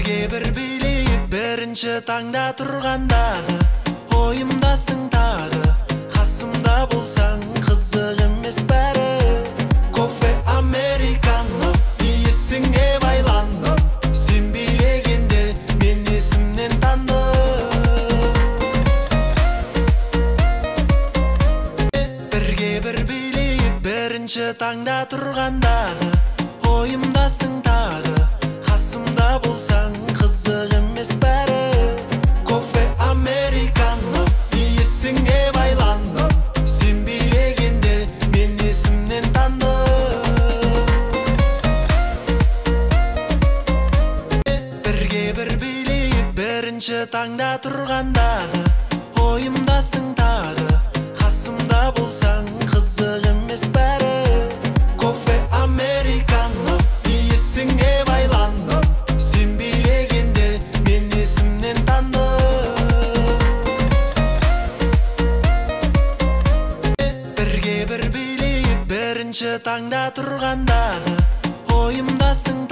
бірге бір билейік бірінші таңда тұрғандағы ойымдасың тағы қасымда болсаң қызық емес бәрі кофе американо иесіңе байландым сен билегенде мен есімнен тандым бірге бір билейік бірінші таңда тұрғандағы ойымдасың тағы қасымда болсаң қызық емес бәрі кофе американо иесіңе байландым сен билегенде мен есімнен тандым бірге бір билейік бірінші таңда тұрғандағы ойымдасың тағы қасымда болсаң қызық емес бәрі кофе американо иесіңе байландым сен билегенде мен есімнен тандым бірге бір билейік бірінші таңда тұрғандағы ойымдасың